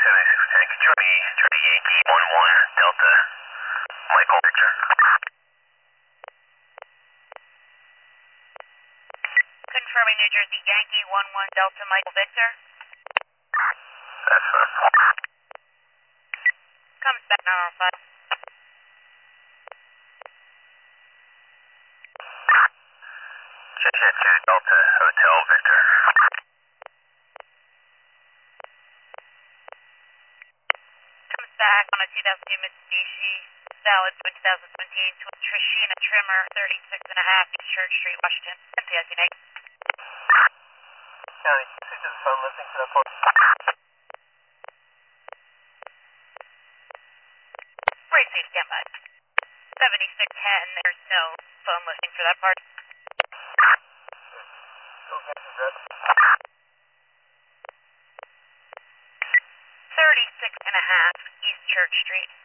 Charlie Yankee 11 Delta Michael Victor. Confirming New Jersey Yankee 11 Delta Michael Victor. That's Comes back now on 5. Jet 2 Delta Hotel Victor. Comes back on a 2002 Mitsubishi Salad 2017 to Trishina Trimmer 36 and a half East Church Street, Washington. MTS Unique. County, this is the phone listening to the phone. Racing standby. 7610, there's no phone listing for that part. Okay, address. 36 and a half East Church Street.